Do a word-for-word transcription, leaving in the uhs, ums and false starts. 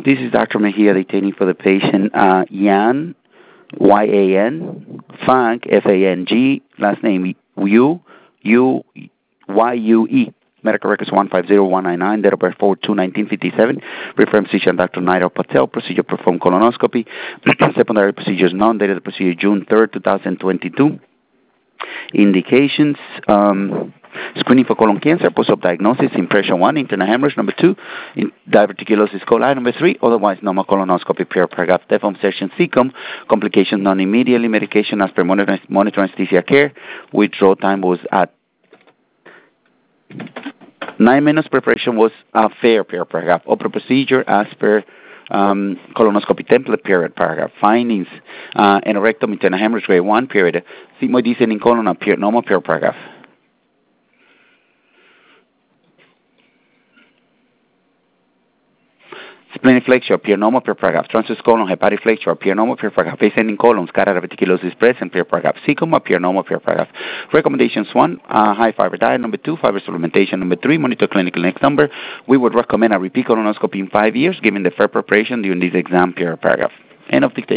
This is Doctor Mejia detaining for the patient, uh, Yan, Y A N, Fang, F A N G, last name U, U, Y U E. Medical records one five zero one nine nine, date of birth four two nineteen fifty-seven. Reference physician Doctor Nairo Patel. Procedure performed colonoscopy. Secondary procedures none. Date of the procedure June third, two thousand twenty-two. Indications, um, screening for colon cancer, post-op diagnosis, impression one, internal hemorrhage, number two, in diverticulosis coli, number three, otherwise normal colonoscopy, pure paragraph, deformation, cecum, complications non-immediately, medication as per monitor, monitor anesthesia care, withdrawal time was at nine minutes, preparation was a fair pure paragraph, open procedure as per Um, colonoscopy template period paragraph findings uh, anorectum internal hemorrhage grade one period sigmoid descending colon appear normal pure paragraph. Splenic flexure appear normal pure paragraph. Transverse colon hepatic flexure appear normal pure paragraph. Ascending colon scatter diverticulosis present pure paragraph. Cecum appear normal pure paragraph. Recommendations one, uh, high fiber diet. Number two, fiber supplementation. Number three, monitor clinical next number. We would recommend a repeat colonoscopy in five years given the fair preparation during this exam pure paragraph. End of dictation.